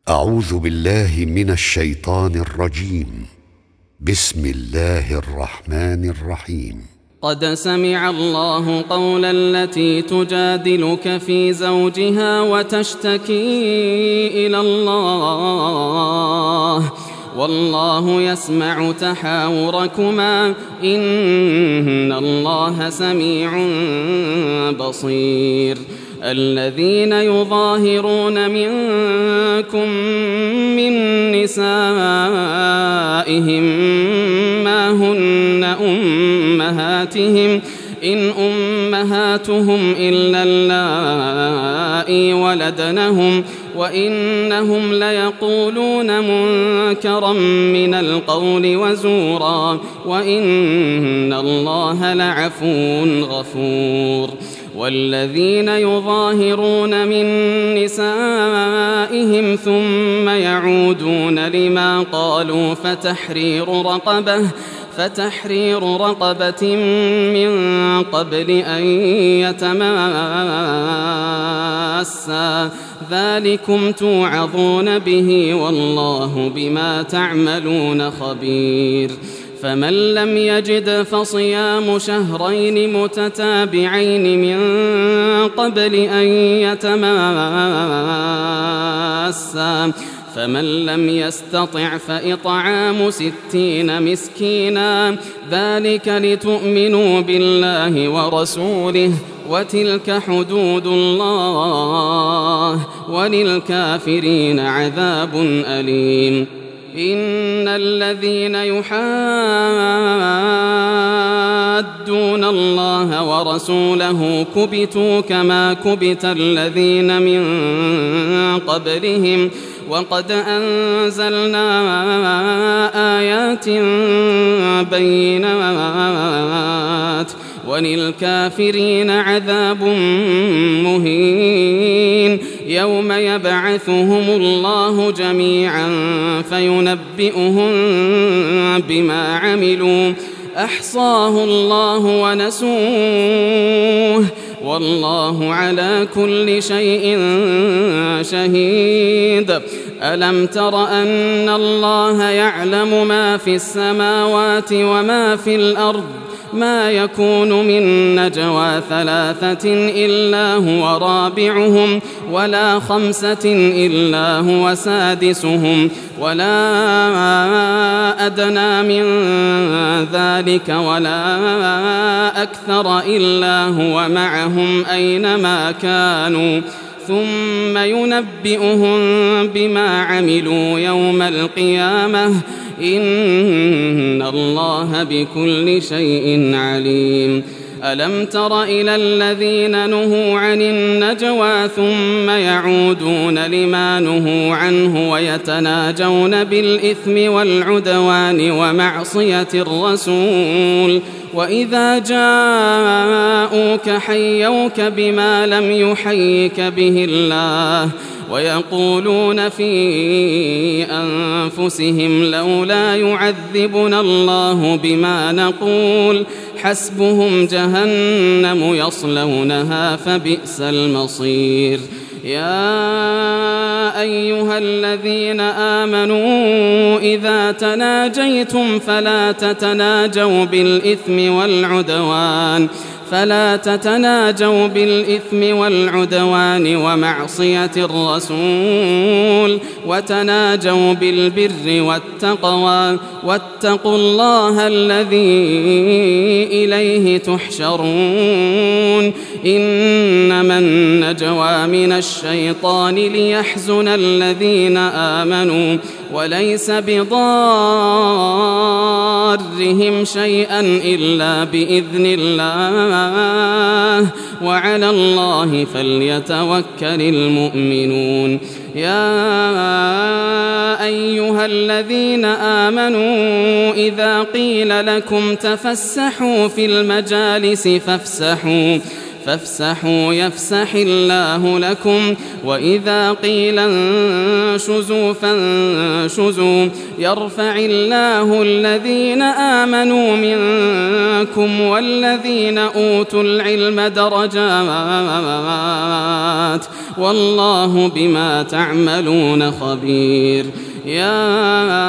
أعوذ بالله من الشيطان الرجيم. بسم الله الرحمن الرحيم. قد سمع الله قول التي تجادلك في زوجها وتشتكي إلى الله والله يسمع تحاوركما إن الله سميع بصير. الذين يظاهرون منكم من نسائهم ما هن أمهاتهم إن أمهاتهم إلا اللائي ولدنهم وإنهم ليقولون منكرا من القول وزورا وإن الله لعفو غفور. والذين يظاهرون من نسائهم ثم يعودون لما قالوا فتحرير رقبة من قبل أن يتماسا ذلكم توعظون به والله بما تعملون خبير. فمن لم يجد فصيام شهرين متتابعين من قبل أن يتماسا فمن لم يستطع فإطعام 60 مسكينا ذلك لتؤمنوا بالله ورسوله وتلك حدود الله وللكافرين عذاب أليم. إن الذين يحادون الله ورسوله كبتوا كما كبت الذين من قبلهم وقد أنزلنا آيات بينات وللكافرين عذاب مهين. يوم يبعثهم الله جميعا فينبئهم بما عملوا أحصاه الله ونسوه والله على كل شيء شهيد. ألم تر أن الله يعلم ما في السماوات وما في الأرض ما يكون من نجوى 3 إلا هو رابعهم ولا 5 إلا هو سادسهم ولا أدنى من ذلك ولا أكثر إلا هو معهم أينما كانوا ثم ينبئهم بما عملوا يوم القيامة إن الله بكل شيء عليم. ألم تر إلى الذين نهوا عن النجوى ثم يعودون لما نهوا عنه ويتناجون بالإثم والعدوان ومعصية الرسول وإذا جاءوك حيوك بما لم يحيك به الله ويقولون في أنفسهم لولا يعذبنا الله بما نقول حسبهم جهنم يصلونها فبئس المصير. يا أيها الذين آمنوا إذا تناجيتم فلا تتناجوا بالإثم والعدوان ومعصية الرسول وتناجوا بالبر والتقوى واتقوا الله الذي إليه تحشرون. إنما النجوى من الشيطان ليحزن الذين آمنوا وليس بضارهم شيئا إلا بإذن الله وعلى الله فليتوكل المؤمنون. يا أيها الذين آمنوا إذا قيل لكم تفسحوا في المجالس فافسحوا يفسح الله لكم وإذا قيل انشزوا فانشزوا يرفع الله الذين آمنوا منكم والذين أوتوا العلم درجات والله بما تعملون خبير. يا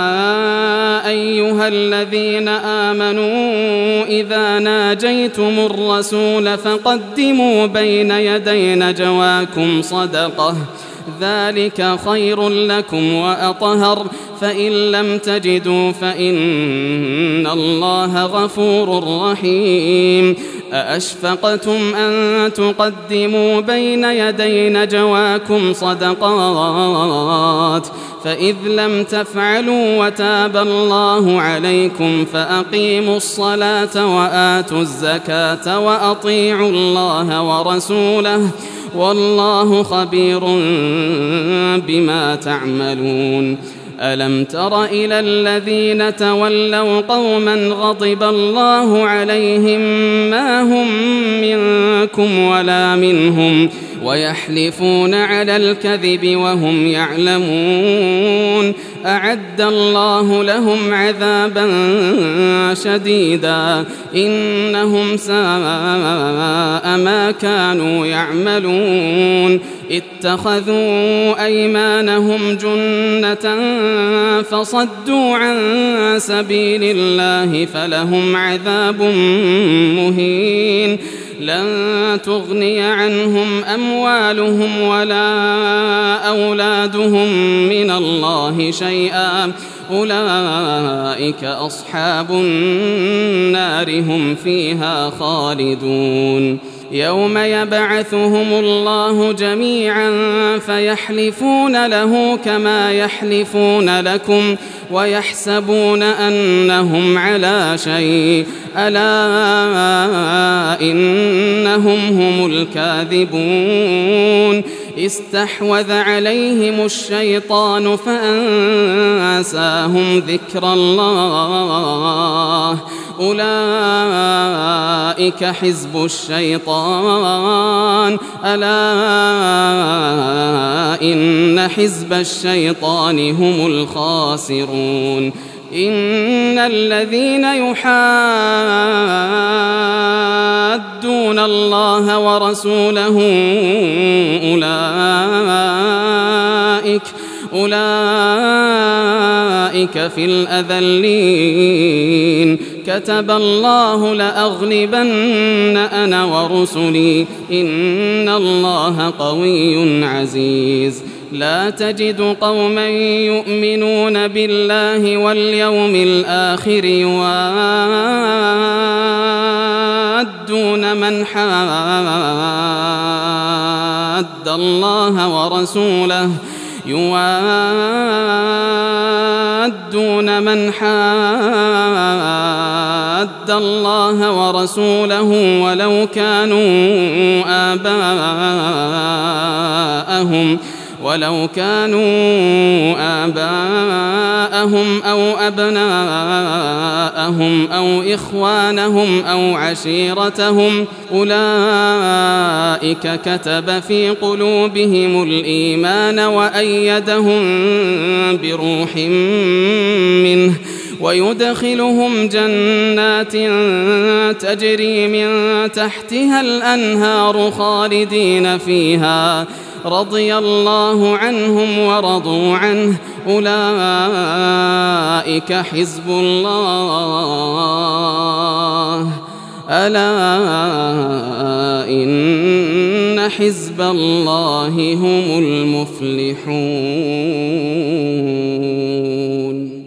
أيها الذين آمنوا إذا ناجيتم الرسول فقدموا بين يدي نجواكم صدقة ذلك خير لكم وأطهر فإن لم تجدوا فإن الله غفور رحيم. أأشفقتم أن تقدموا بين يدي نجواكم صدقات فإذ لم تفعلوا وتاب الله عليكم فأقيموا الصلاة وآتوا الزكاة وأطيعوا الله ورسوله والله خبير بما تعملون. ألم تر إلى الذين تولوا قوما غضب الله عليهم ما هم منكم ولا منهم ويحلفون على الكذب وهم يعلمون أعد الله لهم عذابا شديدا إنهم ساء ما كانوا يعملون اتخذوا أيمانهم جنة فصدوا عن سبيل الله فلهم عذاب مهين لن تغني عنهم أموالهم ولا أولادهم من الله شيئا أولئك أصحاب النار هم فيها خالدون. يوم يبعثهم الله جميعا فيحلفون له كما يحلفون لكم ويحسبون أنهم على شيء ألا إنهم هم الكاذبون. استحوذ عليهم الشيطان فأنساهم ذكر الله أولئك حزب الشيطان ألا إن حزب الشيطان هم الخاسرون. إن الذين يحادون الله ورسوله أولئك في الأذلين كتب الله لأغلبن أنا ورسلي إن الله قوي عزيز. لا تجد قوما يؤمنون بالله واليوم الآخر يوادون من حاد الله ورسوله ولو كانوا آباءهم أو أبناءهم أو إخوانهم أو عشيرتهم أولئك كتب في قلوبهم الإيمان وأيدهم بروح منه ويدخلهم جنات تجري من تحتها الأنهار خالدين فيها رضي الله عنهم ورضوا عنه أولئك حزب الله ألا إن حزب الله هم المفلحون.